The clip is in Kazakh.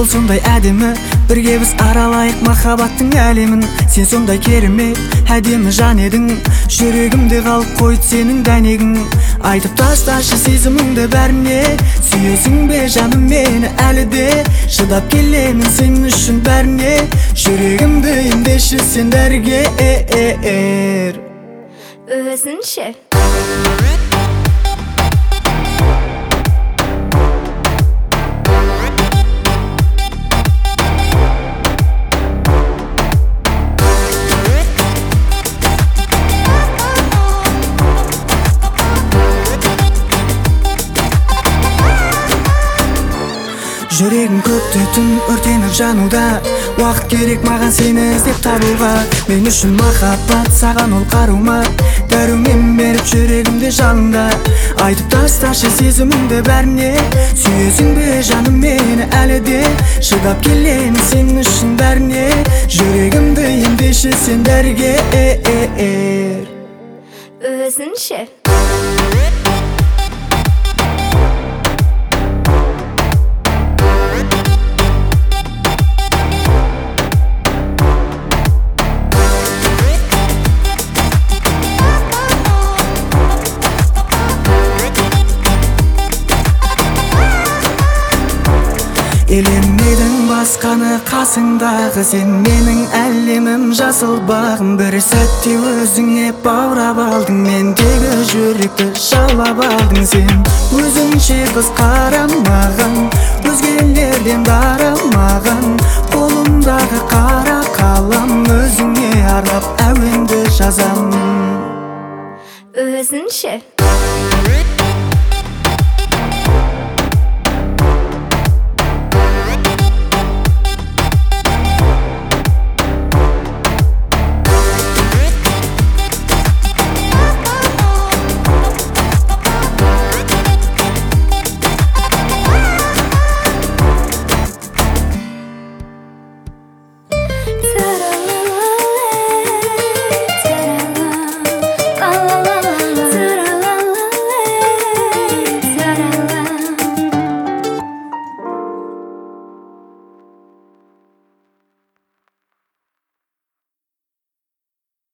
Ол сондай әдемі, бірге біз аралайық махаббаттың әлемін. Сен сондай керемет, әдемі жан едің, жүрегімде қалып қойды сенің дәнегің. Айтып тасташы сезіміңді бәріне, сүйесің бе жаным мені әлі де. Шыдап келемін сен үшін бәріне, жүрегімді емдеші сен дәрігер. Өзінше Жүрегім көкте түн өртеніп жануда, уақыт керек маған сені іздеп табуға. Мен үшін махаббат саған ол қарума, дәрумен беріп жүрегімде жанымда. Айтып тасташы сезіміңді бәріне, сүйесің бе жаным мені әлі де. Шыдап келемін сен үшін бәріне, жүрегімді емдеші сен дәрігер. Өзінше Елемедің басқаны қасыңдағы, сен менің әлемім жасыл бағым. Бір сәтте өзіңе баурап алдың, мендегі жүректі жаулап алдың. Сен өзіңше қыз қарамаған, өзгелерден дарамаған.